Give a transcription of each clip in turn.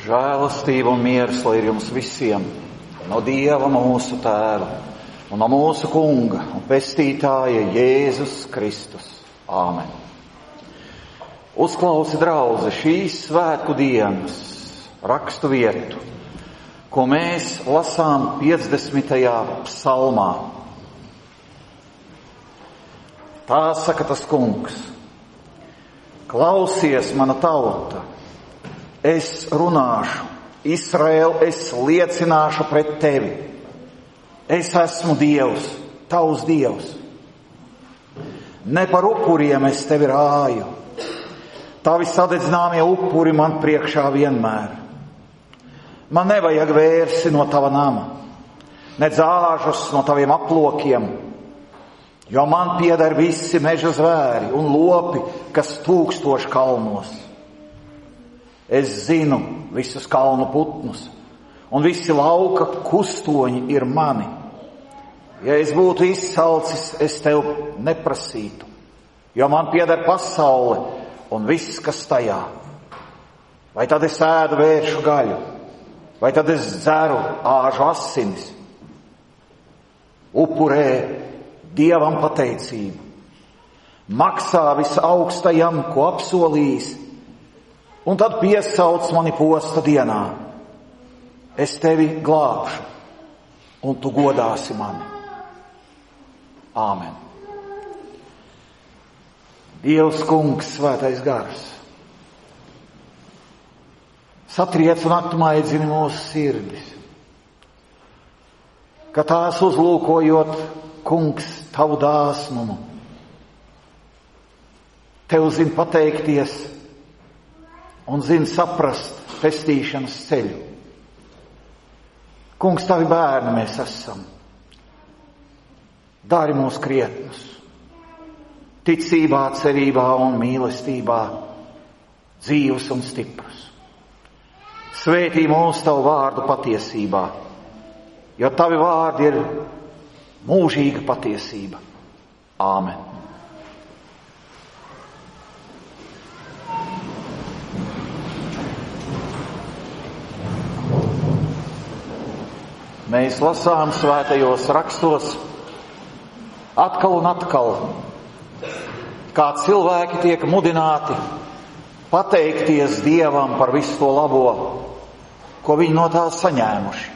Žēlastība un miers, lai ir jums visiem, no Dieva mūsu Tēva un no mūsu Kunga un Pestītāja Jēzus Kristus. Āmen. Uzklausi, draudze, šīs svētku dienas rakstu vietu, ko mēs lasām 50. psalmā. Tā saka tas Kungs: klausies, mana tauta, es runāšu, Izraēl, es liecināšu pret tevi. Es esmu Dievs, tavs Dievs. Ne par upuriem es tevi rāju, tavi sadedzināmie upuri man priekšā vienmēr. Man nevajag vērsi no tava nama, ne zāžus no taviem aplokiem, jo man pieder visi meža zvēri un lopi, kas tūkstoši kalnos. Es zinu visus kalnu putnus, un visi lauka kustoņi ir mani. Ja es būtu izsalcis, es tev neprasītu, jo man pieder pasaule un viss, kas tajā. Vai tad es ēdu vēršu gaļu, vai tad es dzeru āžu asinis? Upurē Dievam pateicību, maksā visaugstajam, ko apsolījis, un tad piesauc mani posta dienā. Es tevi glābšu, un tu godāsi mani. Āmen. Dievs, Kungs, Svētais Gars, satriec un atmaidzini mūsu sirdis, ka tās uzlūkojot, Kungs, tavu dāsnumu, tev zin pateikties un zin saprast pestīšanas ceļu. Kungs, tavi bērni mēs esam. Dari mūs krietnus, ticībā, cerībā un mīlestībā, dzīvus un stiprus. Svētī mūs tavu vārdu patiesībā, jo tavi vārdi ir mūžīga patiesība. Āmen. Mēs lasām svētajos rakstos atkal un atkal, kā cilvēki tiek mudināti pateikties Dievam par visu to labo, ko viņi no tā saņēmuši.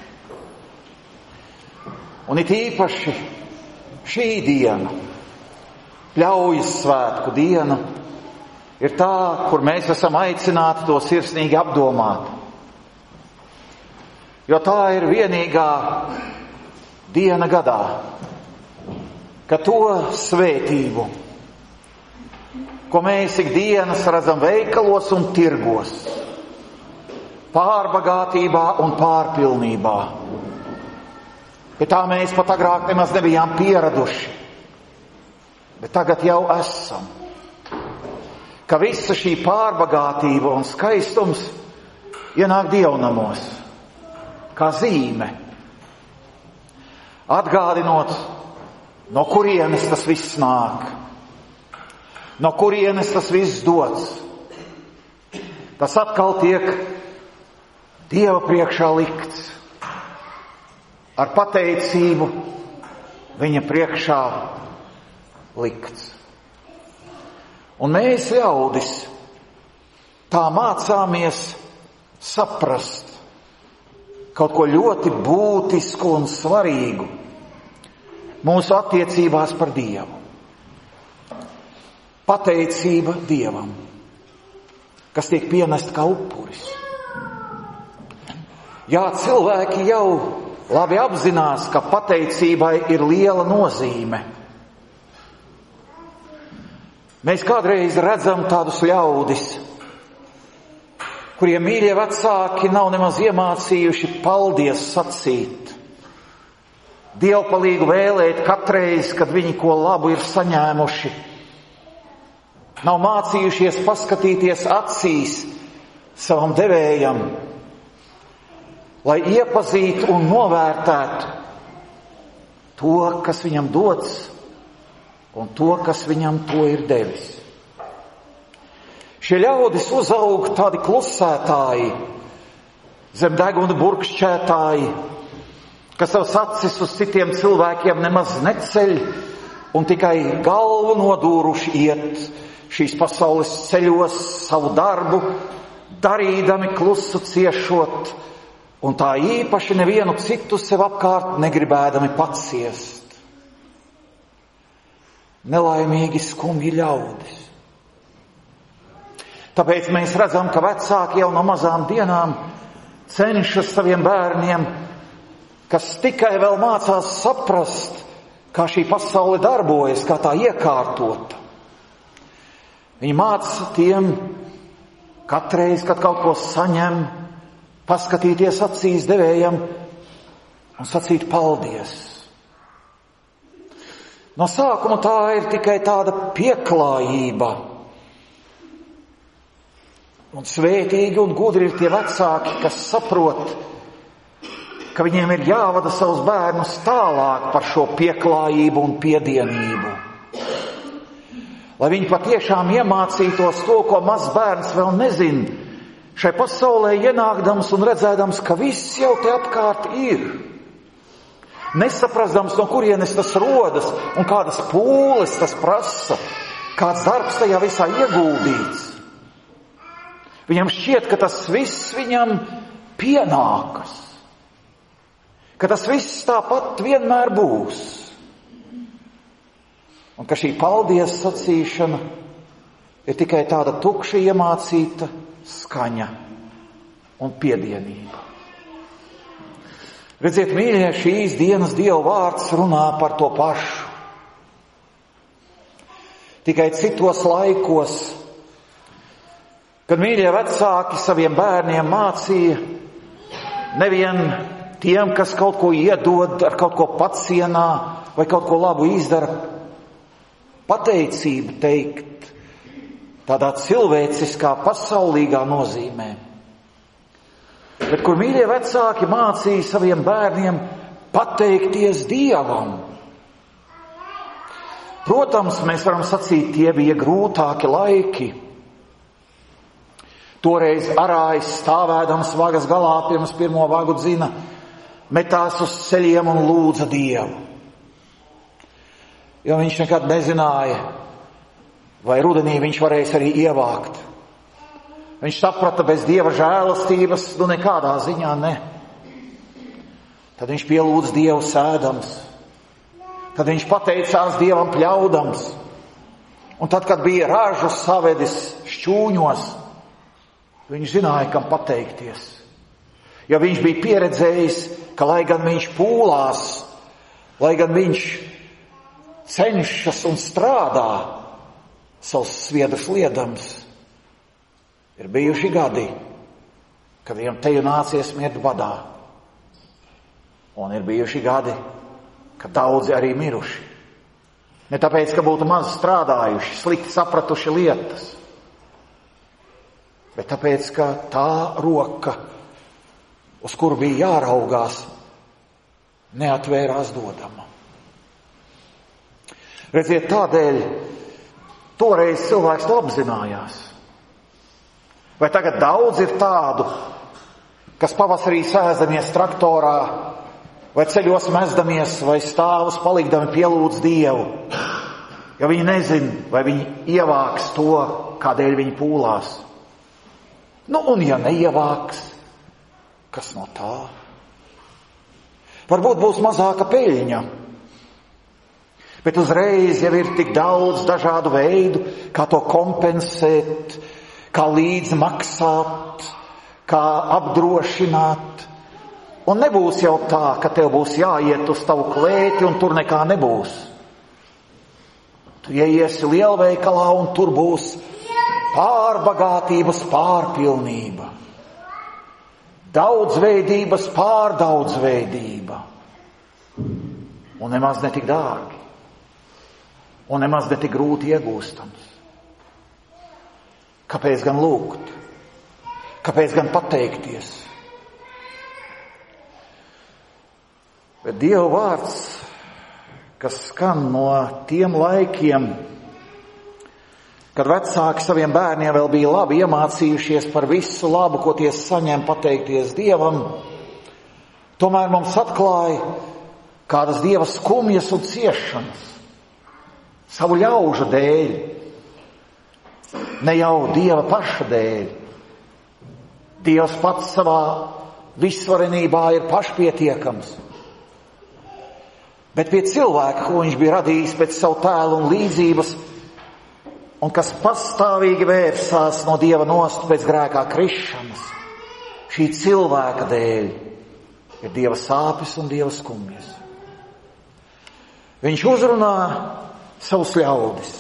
Un it īpaši šī diena, Pļaujas svētku diena, ir tā, kur mēs esam aicināti to sirsnīgi apdomāt. Jo tā ir vienīgā diena gadā, ka to svētību, ko mēs ikdienas redzam veikalos un tirgos, pārbagātībā un pārpilnībā, pie tā mēs pat agrāk nemaz nebijām pieraduši, bet tagad jau esam, ka visa šī pārbagātība un skaistums ienāk dievnamos, kā zīme, atgādinot, no kurienes tas viss nāk, no kurienes tas viss dots. Tas atkal tiek Dieva priekšā likts, ar pateicību viņa priekšā likts. Un mēs, ļaudis, tā mācāmies saprast kaut ko ļoti būtisku un svarīgu mūsu attiecībās par Dievu. Pateicība Dievam, kas tiek pienest kā upuris. Jā, cilvēki jau labi apzinās, ka pateicībai ir liela nozīme. Mēs kādreiz redzam tādus ļaudis, kuriem mīļie vecāki nav nemaz iemācījuši paldies sacīt, dievpalīgu vēlēt katreiz, kad viņi ko labu ir saņēmuši. Nav mācījušies paskatīties acīs savam devējam, lai iepazītu un novērtētu to, kas viņam dots, un to, kas viņam to ir devis. Šie ļaudis uzaug tādi klusētāji, zem deguna burkšķētāji, kas savas acis uz citiem cilvēkiem nemaz neceļ un tikai galvu nodūruši iet šīs pasaules ceļos savu darbu, darīdami klusu ciešot, un tā īpaši nevienu citu sev apkārt negribēdami paciest. Nelaimīgi skumji ļaudis. Tāpēc mēs redzam, ka vecāki jau no mazām dienām cenšas saviem bērniem, kas tikai vēl mācās saprast, kā šī pasaule darbojas, kā tā iekārtota. Viņi māca tiem katreiz, kad kaut ko saņem, paskatīties acīs devējam un sacīt paldies. No sākuma tā ir tikai tāda pieklājība. Un svētīgi un gudri ir tie vecāki, kas saprot, ka viņiem ir jāvada savus bērnus tālāk par šo pieklājību un piedienību. Lai viņi patiešām iemācītos to, ko mazs bērns vēl nezin, šai pasaulē ienākdams un redzēdams, ka viss jau te apkārt ir. Nesaprastams, no kurienes tas rodas un kādas pūles tas prasa, kāds darbs tajā visā ieguldīts. Viņam šķiet, ka tas viss viņam pienākas, ka tas viss tāpat vienmēr būs. Un ka šī paldies sacīšana ir tikai tāda tukša iemācīta skaņa un piedienība. Redziet, mīļie, šīs dienas Dieva vārds runā par to pašu. Tikai citos laikos, kad mīļie vecāki saviem bērniem mācīja nevien tiem, kas kaut ko iedod, ar kaut ko pacienā vai kaut ko labu izdara, pateicību teikt tādā cilvēciskā, pasaulīgā nozīmē. Bet kur mīļie vecāki mācīja saviem bērniem pateikties Dievam. Protams, mēs varam sacīt, tie bija grūtāki laiki. Toreiz arājs stāvēdams vagas galā pirms pirmo vagu dzina, metās uz ceļiem un lūdza Dievu. Jo viņš nekad nezināja, vai rudenī viņš varēs arī ievākt. Viņš saprata, bez Dieva žēlastības, nekādā ziņā ne. Tad viņš pielūdz Dievu sēdams. Tad viņš pateicās Dievam pļaudams. Un tad, kad bija ražu savedis šķūņos, viņš zināja, kam pateikties. Jo viņš bija pieredzējis, ka lai gan viņš pūlās, lai gan viņš cenšas un strādā savus sviedrus liedams, ir bijuši gadi, kad viņam teju nācies mirt badā. Un ir bijuši gadi, kad daudzi arī miruši. Ne tāpēc, ka būtu maz strādājuši, slikti sapratuši lietas, bet tāpēc, ka tā roka, uz kuru bija jāraugās, neatvērās dodama. Redziet, tādēļ toreiz cilvēks to apzinājās. Vai tagad daudz ir tādu, kas pavasarī sēžamies traktorā, vai ceļos mezdamies, vai stāvus palikdami pielūdz Dievu, jo viņi nezin, vai viņi ievāks to, kādēļ viņi pūlās. Un ja neievāks, kas no tā? Varbūt būs mazāka peļņa, bet uzreiz jau ir tik daudz dažādu veidu, kā to kompensēt, kā līdzmaksāt, kā apdrošināt. Un nebūs jau tā, ka tev būs jāiet uz tavu klēti un tur nekā nebūs. Tu ieiesi lielveikalā un tur būs pārbagātības pārpilnība, daudzveidības pārdaudzveidība un nemaz ne tik dārgi un nemaz ne tik grūti iegūstams. Kāpēc gan lūgt? Kāpēc gan pateikties? Bet Dieva vārds, kas skan no tiem laikiem, kad vecāki saviem bērniem vēl bija labi iemācījušies par visu labu, ko tie saņem pateikties Dievam, tomēr mums atklāja kādas Dieva skumjas un ciešanas savu ļaužu dēļ, ne jau Dieva paša dēļ. Dievs pats savā visvarenībā ir pašpietiekams, bet pie cilvēka, ko viņš bija radījis pēc savu tēlu un līdzības, un kas pastāvīgi vērsās no Dieva nost pēc grēkā krišanas, šī cilvēka dēļ ir Dieva sāpes un Dieva skumjas. Viņš uzrunā savus ļaudis,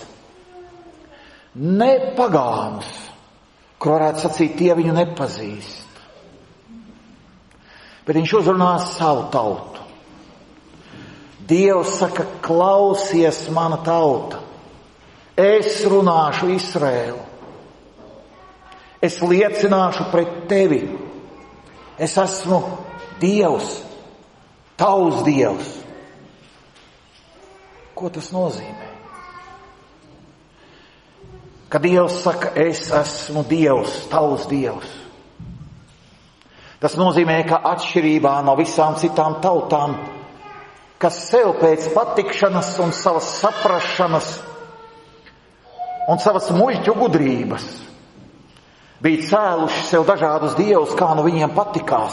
ne pagānus, kur varētu sacīt, tie viņu nepazīst, bet viņš uzrunā savu tautu. Dievs saka, klausies, mana tauta, es runāšu Izraēlu, es liecināšu pret tevi, es esmu Dievs, tavs Dievs. Ko tas nozīmē? Kad Dievs saka, es esmu Dievs, tavs Dievs. Tas nozīmē, ka atšķirībā no visām citām tautām, kas sev pēc patikšanas un savas saprašanas un savas muļķu gudrības bija cēluši sev dažādus dievus, kā nu viņiem patikās.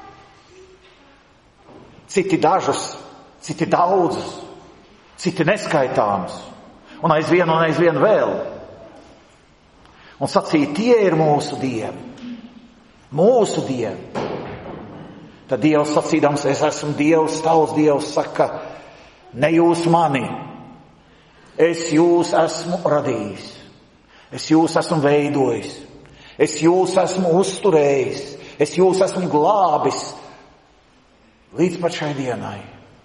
Citi dažus, citi daudzus, citi neskaitāmus, un aizvien vēl. Un sacīja, tie ir mūsu dievi, mūsu dievi. Tad Dievs sacīdams, es esmu Dievs, tavs Dievs, saka, ne jūs mani, es jūs esmu radījis, es jūs esmu veidojis, es jūs esmu uzturējis, es jūs esmu glābis līdz pat šai dienai.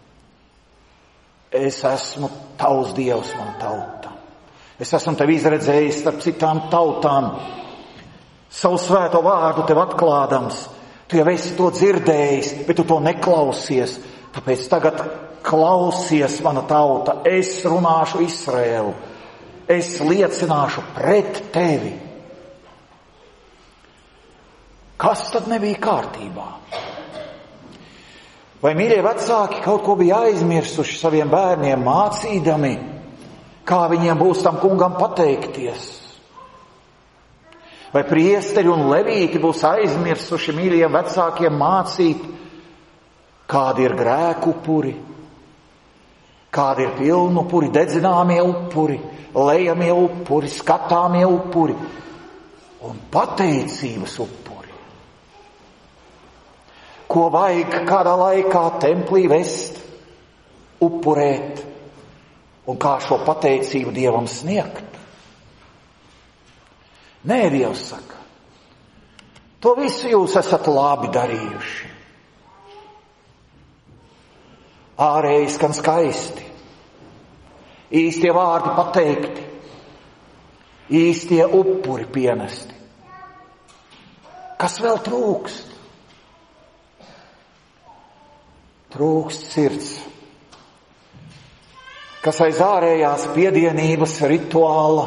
Es esmu tavs Dievs, man tauta. Es esmu tevi izredzējis starp citām tautām, savu svēto vārdu tev atklādams. Tu jau esi to dzirdējis, bet tu to neklausies. Tāpēc tagad klausies, mana tauta, es runāšu Izraēlu, es liecināšu pret tevi. Kas tad nebija kārtībā? Vai mīļie vecāki kaut ko bija aizmirsuši saviem bērniem mācīdami, kā viņiem būs tam kungam pateikties? Vai priesteri un levīti būs aizmirsuši mīļiem vecākiem mācīt, kādi ir grēku upuri, kādi ir pilnu upuri, dedzināmie upuri, lejamie upuri, skatāmie upuri un pateicības upuri? Ko vajag kādā laikā templī vest, upurēt un kā šo pateicību Dievam sniegt? Nē, Dievs saka, to visu jūs esat labi darījuši. Ārēji skan skaisti, īstie vārdi pateikti, īstie upuri pienesti. Kas vēl trūkst? Trūkst sirds, kas aiz ārējās piedienības rituāla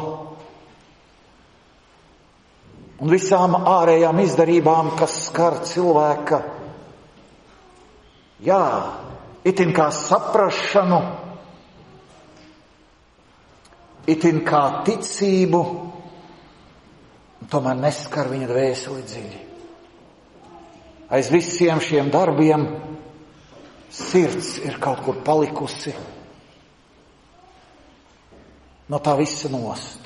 un visām ārējām izdarībām, kas skar cilvēka, itin kā saprašanu, itin kā ticību, tomēr neskar viņa dvēseli dziļi. Aiz visiem šiem darbiem sirds ir kaut kur palikusi no tā visa nost.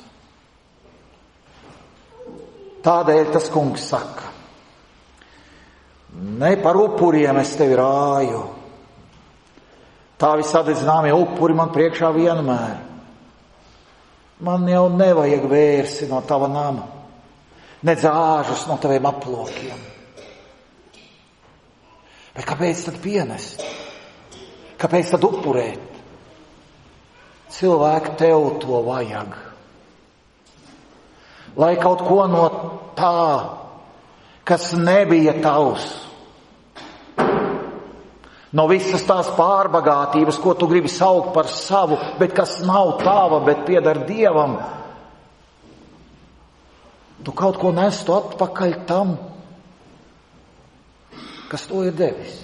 Tādēļ tas kungs saka, ne par upuriem es tevi rāju, tā visadedzināmie upuri man priekšā vienmēr. Man jau nevajag vērsi no tava nama, nedz āžus no taviem aplokiem. Bet kāpēc tad pienest? Kāpēc tad upurēt? Cilvēki, tev to vajag. Lai kaut ko no tā, kas nebija tavs, no visas tās pārbagātības, ko tu gribi saukt par savu, bet kas nav tava, bet pieder Dievam, tu kaut ko nestu atpakaļ tam, kas to ir devis.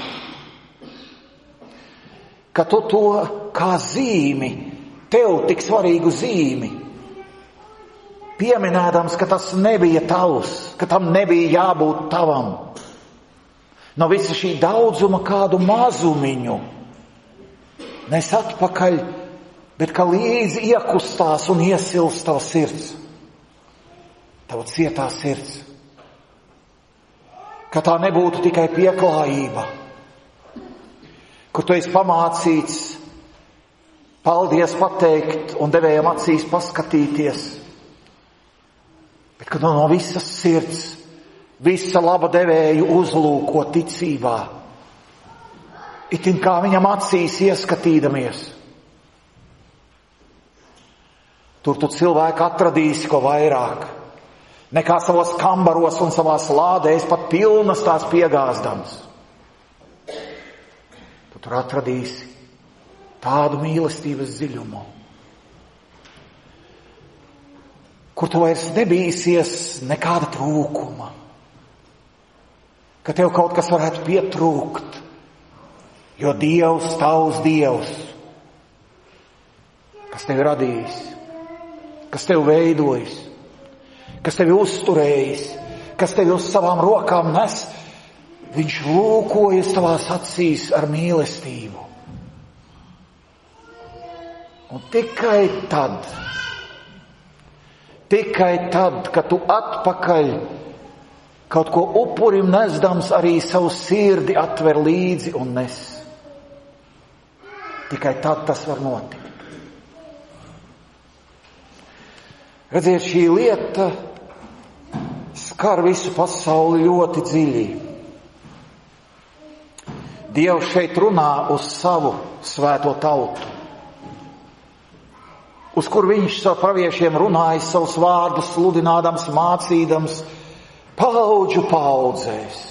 Ka tu to kā zīmi, tev tik svarīgu zīmi, pieminēdams, ka tas nebija tavs, ka tam nebija jābūt tavam. No visa šī daudzuma kādu mazumiņu nes atpakaļ, bet ka līdzi iekustās un iesilst tava sirds, tava cietā sirds. Ka tā nebūtu tikai pieklājība, kur tu esi pamācīts paldies pateikt un devējam acīs paskatīties, bet ka no visas sirds, visa laba devēju uzlūko ticībā, itin kā viņam acīs ieskatīdamies. Tur tu cilvēku atradīsi ko vairāk, nekā savos kambaros un savās lādēs pat pilnas tās piegāzdams. Tu tur atradīsi tādu mīlestības dziļumu, kur tu vairs nebīsies nekāda trūkuma, ka tev kaut kas varētu pietrūkt, jo Dievs, tavs Dievs, kas tevi radījis, kas tevi veidojis, kas tevi uzturējis, kas tevi uz savām rokām nes, viņš lūkojas tavās acīs ar mīlestību. Un tikai tad, kad tu atpakaļ kaut ko upurim nesdams arī savu sirdi atver līdzi un nes. Tikai tad tas var notikt. Redziet, šī lieta skar visu pasauli ļoti dziļi. Dievs šeit runā uz savu svēto tautu, uz kur viņš savu praviešiem runājis savus vārdus, sludinādams, mācīdams, paudžu paudzēs.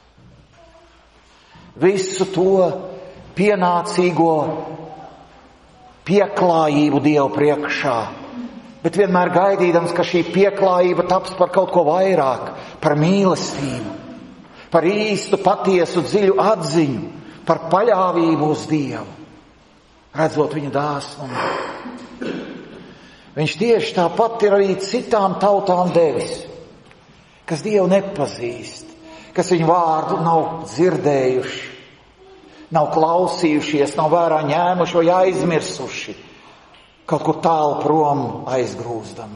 Visu to pienācīgo pieklājību Dievu priekšā, bet vienmēr gaidīdams, ka šī pieklājība taps par kaut ko vairāk, par mīlestību, par īstu, patiesu, dziļu atziņu, par paļāvību uz Dievu, redzot viņa dāsnumu. Viņš tieši tāpat ir arī citām tautām devis, kas Dievu nepazīst, kas viņu vārdu nav dzirdējuši, nav klausījušies, nav vērā ņēmuši vai aizmirsuši, kaut kur tālu prom aizgrūzdami.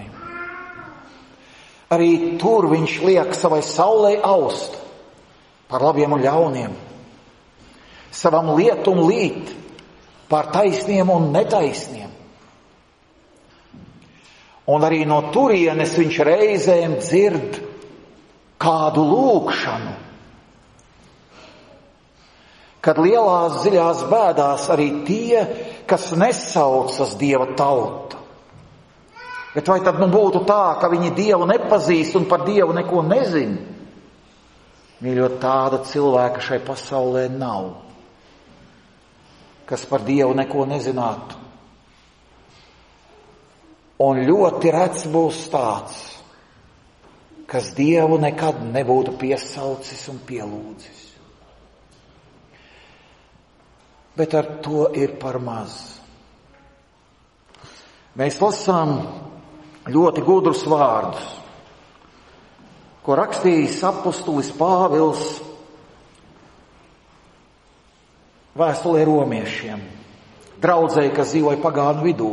Arī tur viņš liek savai saulei aust par labiem un ļauniem, savam lietum līt par taisniem un netaisniem. Un arī no turienes viņš reizēm dzird kādu lūgšanu, kad lielās dziļās bēdās arī tie, kas nesaucas Dieva tauta. Bet vai tad būtu tā, ka viņi Dievu nepazīst un par Dievu neko nezin? Mīļot, tāda cilvēka šai pasaulē nav, kas par Dievu neko nezinātu. Un ļoti rets būs tāds, kas Dievu nekad nebūtu piesaucis un pielūdzis. Bet ar to ir par maz. Mēs lasām ļoti gudrus vārdus, ko rakstījis apostulis Pāvils vēstulē romiešiem, draudzei, kas dzīvoja pagānu vidū,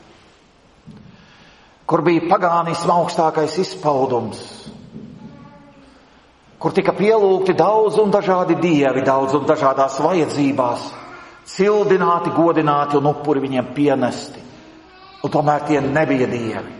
kur bija pagānisma augstākais izpaudums, kur tika pielūgti daudz un dažādi dievi, daudz un dažādās vajadzībās, cildināti, godināti un upuri viņiem pienesti. Un tomēr tie nebija dievi.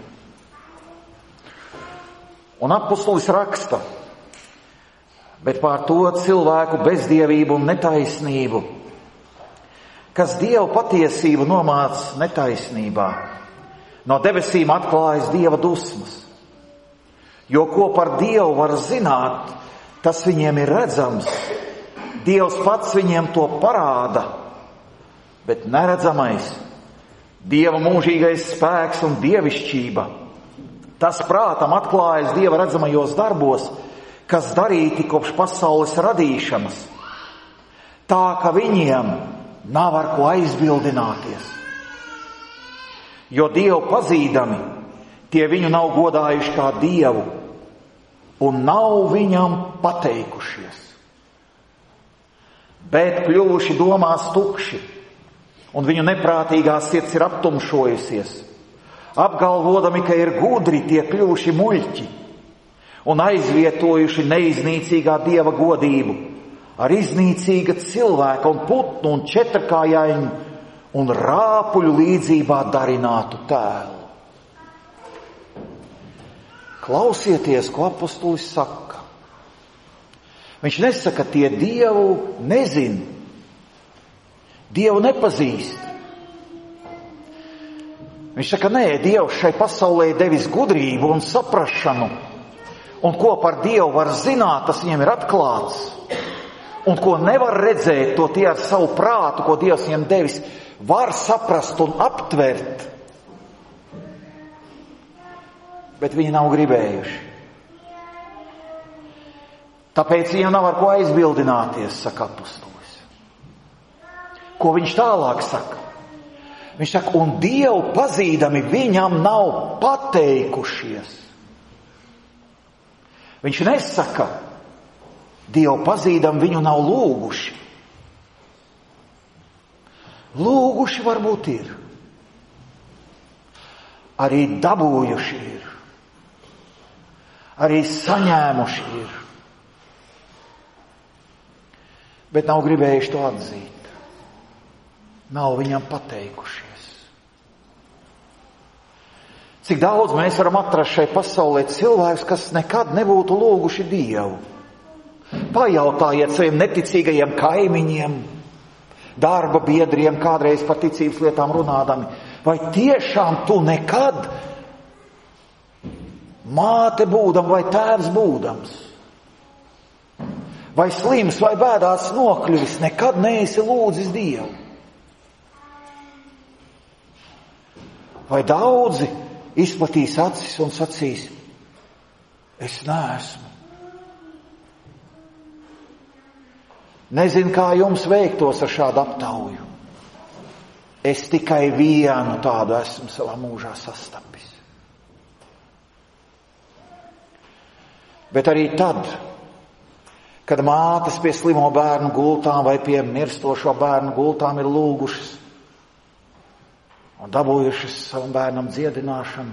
Un apostolis raksta, bet pār to cilvēku bezdievību un netaisnību, kas Dievu patiesību nomāc netaisnībā, no debesīm atklājas Dieva dusmas. Jo ko par Dievu var zināt, tas viņiem ir redzams. Dievs pats viņiem to parāda, bet neredzamais, Dieva mūžīgais spēks un dievišķība Tas prātam atklājas Dieva redzamajos darbos, kas darīti kopš pasaules radīšanas, tā ka viņiem nav ar ko aizbildināties. Jo Dievu pazīdami, tie viņu nav godājuši kā Dievu un nav viņam pateikušies, bet kļuvuši domās tukši, un viņu neprātīgā sirds ir aptumšojusies. Apgalvodami, ka ir gudri, tie kļuvuši muļķi un aizvietojuši neiznīcīgā Dieva godību ar iznīcīga cilvēka un putnu un četrkājaiņu un rāpuļu līdzībā darinātu tēlu. Klausieties, ko apostulis saka. Viņš nesaka, tie Dievu nezin, Dievu nepazīst. Viņš saka, nē, Dievs šai pasaulē devis gudrību un saprašanu, un ko par Dievu var zināt, tas viņiem ir atklāts. Un ko nevar redzēt, to tie ar savu prātu, ko Dievs viņiem devis, var saprast un aptvert. Bet viņi nav gribējuši. Tāpēc viņiem nav ar ko aizbildināties, saka apostolis. Ko viņš tālāk saka? Viņš saka, un Dievu pazīdami viņam nav pateikušies. Viņš nesaka, Dievu pazīdami viņu nav lūguši. Lūguši varbūt ir. Arī dabūjuši ir. Arī saņēmuši ir. Bet nav gribējuši to atzīt. Nav viņam pateikušies. Cik daudz mēs varam atrast šai pasaulē cilvēkus, kas nekad nebūtu lūguši Dievu. Pajautājiet saviem neticīgajiem kaimiņiem, darba biedriem, kādreiz par ticības lietām runādami, vai tiešām tu nekad, māte būdam vai tēvs būdams, vai slims vai bēdās nokļuvis, nekad neesi lūdzis Dievu? Vai daudzi izplatīs acis un sacīs, es neesmu. Nezinu, kā jums veiktos ar šādu aptauju. Es tikai vienu tādu esmu savā mūžā sastapis. Bet arī tad, kad mātes pie slimo bērnu gultām vai pie mirstošo bērnu gultām ir lūgušas un dabūjušas savam bērnam dziedināšanu,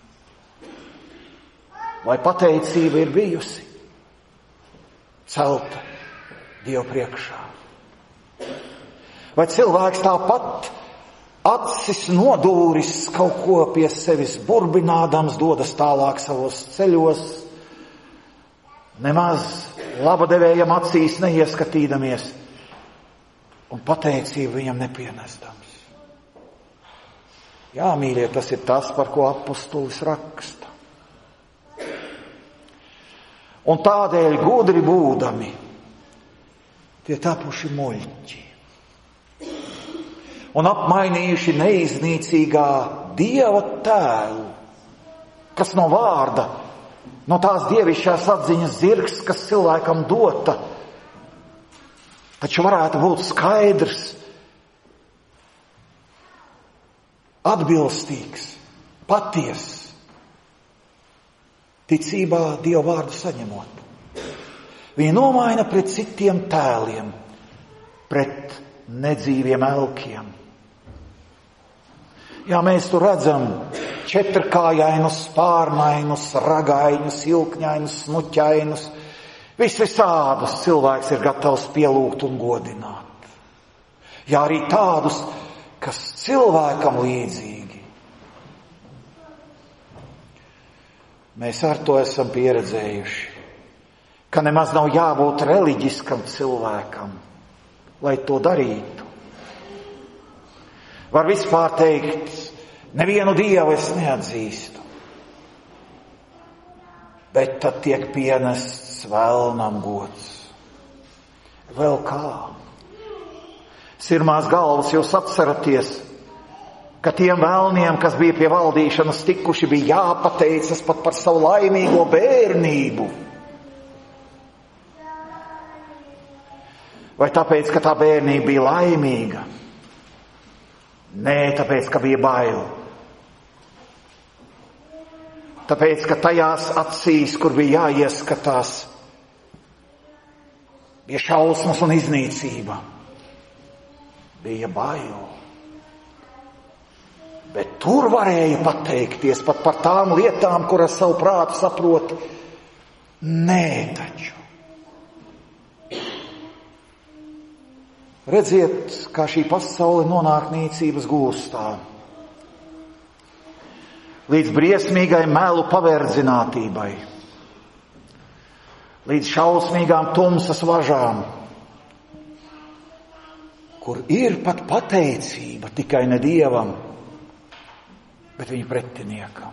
vai pateicība ir bijusi celta Dievu priekšā. Vai cilvēks tāpat acis nodūris kaut ko pie sevis burbinādams, dodas tālāk savos ceļos, nemaz labadevējam acīs neieskatīdamies un pateicību viņam nepienesdams. Jā, mīļie, tas ir tas, par ko apostolis raksta. Un tādēļ gudri būdami, tie tapuši muļķi un apmainījuši neiznīcīgā Dieva tēlu, kas no vārda, no tās dievišķās atziņas zirgs, kas cilvēkam dota, taču varētu būt skaidrs, atbilstīgs, patiess, ticībā Dieva vārdu saņemot. Viņi nomaina pret citiem tēliem, pret nedzīviem elkiem. Jā, mēs tur redzam četrkājainus, spārnainus, ragainus, ilkņainus, snuķainus. Visādus cilvēks ir gatavs pielūgt un godināt. Jā, arī tādus, kas cilvēkam līdzīgi. Mēs ar to esam pieredzējuši, ka nemaz nav jābūt reliģiskam cilvēkam, lai to darītu. Var vispār teikt, nevienu dievu es neatzīstu, bet tad tiek pienests vēlnam gods. Vēl kā? Sirmās galvas jūs atceraties, ka tiem vēlniem, kas bija pie valdīšanas tikuši, bija jāpateicas pat par savu laimīgo bērnību. Vai tāpēc, ka tā bērnība bija laimīga? Nē, tāpēc, ka bija bail. Tāpēc, ka tajās acīs, kur bija jāieskatās, bija šausmas un iznīcība. Bija bail. Bet tur varēja pateikties pat par tām lietām, kuras savu prātu saproti. Nē, taču. Redziet, kā šī pasaule nonāk nīcības gūstā. Līdz briesmīgai melu paverdzinātībai. Līdz šausmīgām tumsas važām. Kur ir pat pateicība tikai ne Dievam, bet viņa pretiniekam.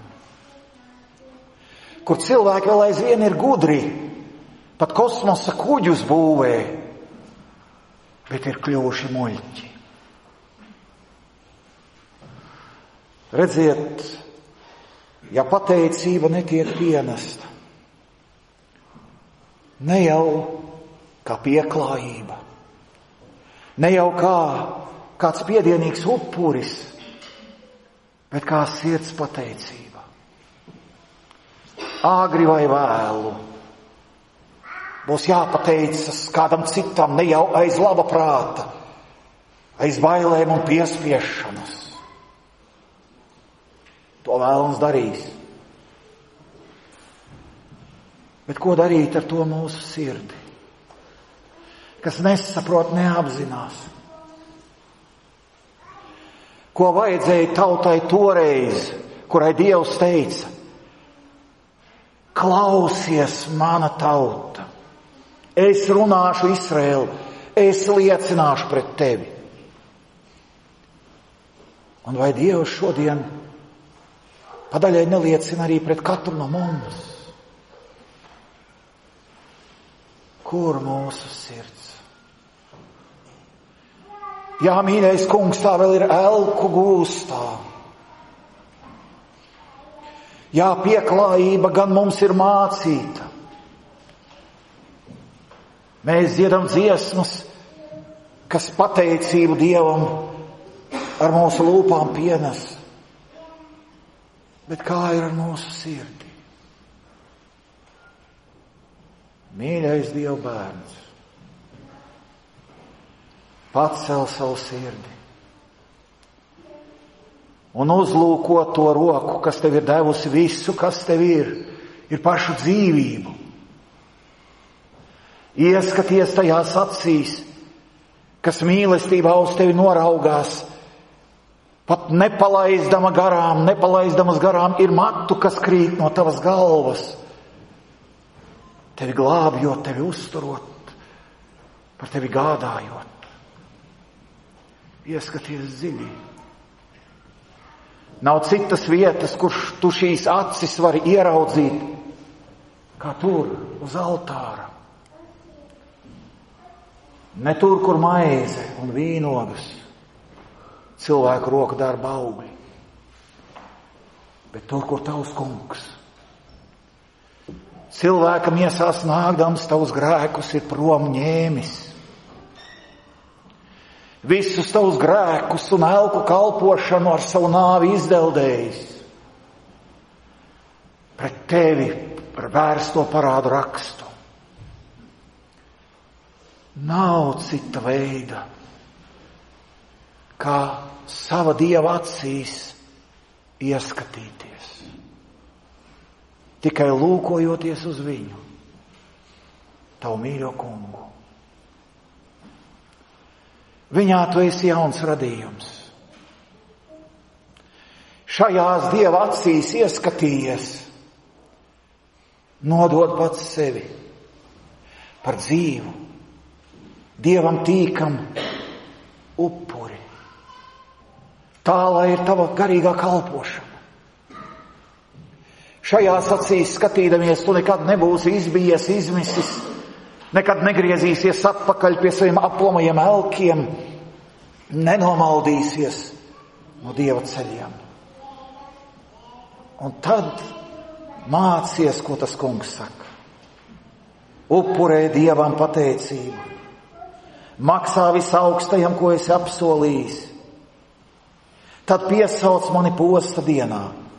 Kur cilvēki vēl aizvien ir gudri, pat kosmosa kuģus būvē, bet ir kļuvuši muļķi. Redziet, ja pateicība netiek pienesta, ne jau kā pieklājība, ne jau kā kāds piedienīgs upuris, bet kā sirds pateicība. Āgri vai vēlu būs jāpateicas kādam citam, ne jau aiz laba prāta, aiz bailēm un piespiešanas. To vēlams darīs. Bet ko darīt ar to mūsu sirdi, kas nesaprot, neapzinās? Ko vajadzēja tautai toreiz, kurai Dievs teica: klausies, mana tauta, es runāšu Izraēlu, es liecināšu pret tevi. Un vai Dievs šodien padaļai neliecina arī pret katru no mums? Kur mūsu sirds? Jā, mīļais kungs, tā vēl ir elku gūstā. Jā, pieklājība gan mums ir mācīta. Mēs dziedam dziesmas, kas pateicību Dievam ar mūsu lūpām pienes. Bet kā ir ar mūsu sirdi? Mīļais Dieva bērns, pacel savu sirdi un uzlūko to roku, kas tev ir devusi visu, kas tev ir pašu dzīvību. Ieskaties tajās acīs, kas mīlestībā uz tevi noraugās, pat nepalaizdamas garām ir matu, kas krīt no tavas galvas, tevi glābjot, tevi uzturot, par tevi gādājot. Ieskaties dziļi. Nav citas vietas, kur tu šīs acis vari ieraudzīt, kā tur, uz altāra. Ne tur, kur maize un vīnogas, cilvēku roku darba augļi, bet tur, kur tavs kungs. Cilvēka miesās nākdams tavus grēkus ir prom ņēmis. Visus tavus grēkus un elku kalpošanu ar savu nāvi izdeldējis. Pret tevi par vērsto parādu rakstu. Nav cita veida, kā sava Dieva acīs ieskatīties. Tikai lūkojoties uz viņu, tavu mīļo kungu. Viņā tu esi jauns radījums. Šajās Dieva acīs ieskatījies, nodod pats sevi par dzīvu, Dievam tīkam upuri. Tā, lai ir tava garīgā kalpošana. Šajās acīs skatīdamies, tu nekad nebūsi izbijies, izmisis, nekad negriezīsies atpakaļ pie saviem aplamajiem elkiem, nenomaldīsies, no Dieva ceļiem. Un tad mācies, ko tas kungs saka. Upurē Dievam pateicību. Maksā visaugstajam, ko esi apsolījis. Tad piesauc mani posta dienā.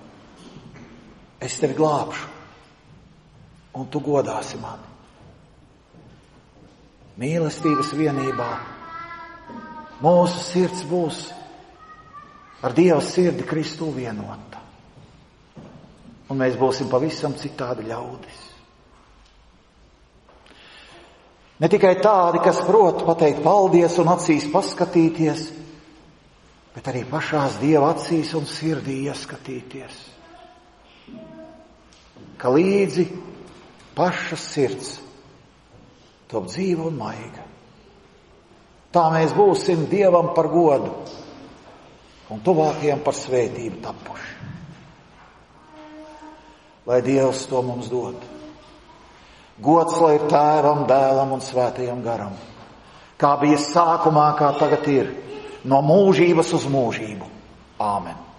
Es tevi glābšu, un tu godāsi mani. Mīlestības vienībā mūsu sirds būs ar Dieva sirdi Kristū vienota. Un mēs būsim pavisam citādi ļaudis. Ne tikai tādi, kas prot pateikt paldies un acīs paskatīties, bet arī pašās Dieva acīs un sirdī ieskatīties. Ka līdzi pašas sirds top dzīva un maiga. Tā mēs būsim Dievam par godu un tuvākajam par svētību tapuši. Lai Dievs to mums dod. Gods lai ir Tēvam, Dēlam un Svētajam garam, kā bija sākumā, kā tagad ir, no mūžības uz mūžību. Āmen.